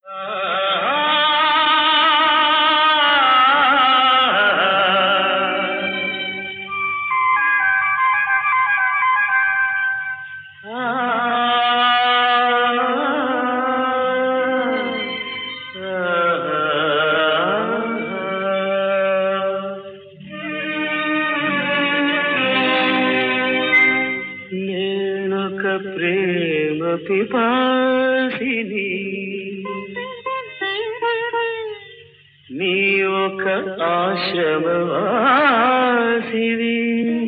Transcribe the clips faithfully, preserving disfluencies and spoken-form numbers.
ప్రేమ పిపాసిని నీ ఒక ఆశ్రమవాసివి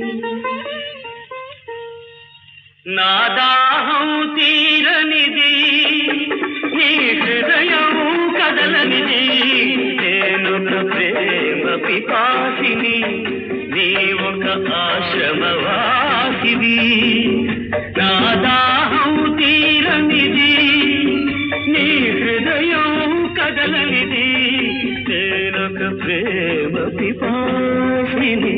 నా దాహం తీరనిది నీ హృదయం కదలనిది నేనొక ప్రేమ పిపాసిని నీ ఒక ఆశ్రమవాసివి నా దాహం తీరనిది నీ హృదయం కదలనిది నేనొక ప్రేమ పిపాసిని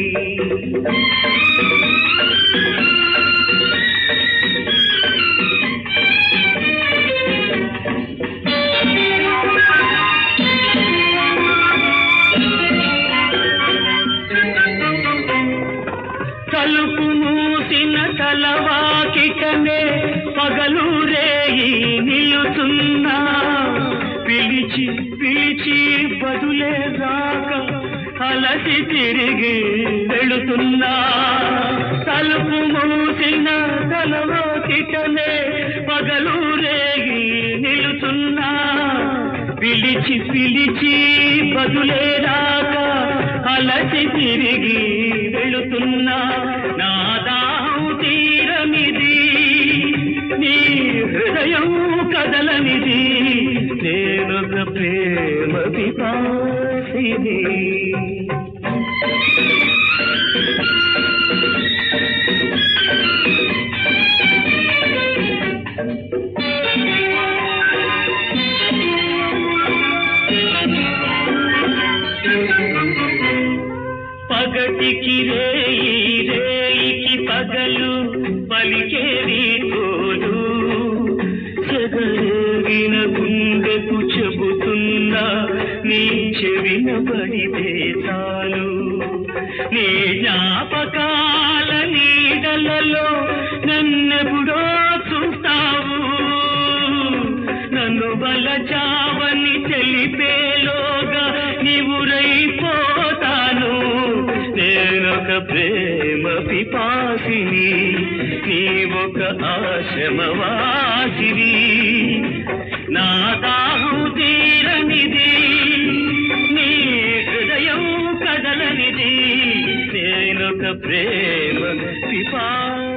తలుపు మూసిన తలవాకిటనే పగలు రేయి నిలుతున్నా పిలిచి పిలిచి బదులే రాక అలసి తిరిగి వెళుతున్నా తలుపు మూసిన తలవాకిటనే పగలు రేయి నిలుతున్నా పిలిచి పిలిచి బదులే రాక అలసి తిరిగి వెళుతున్నా నా దాహం తీరనిది నీ హృదయం కదలనిది నేనొక ప్రేమ పిపాసిని పగటికి రేయి రేయికి పగలు పలికేవి తోడు చెదరేగిన గుండెకు చెబుతున్నా నీ చెవిన పడితే చాలు నీ జ్ఞాపకాల నీడలలో నన్నెప్పుడో చూస్తావు నన్ను బలచావని తెలిపేలోగా నీవురైపోతాను నేనొక ప్రేమ పిపాసిని నీ ఒక ఆశ్రమవాసిని నా దాహం తీరనిది నీ హృదయం కదలనిది నేనొక ప్రేమ పిపా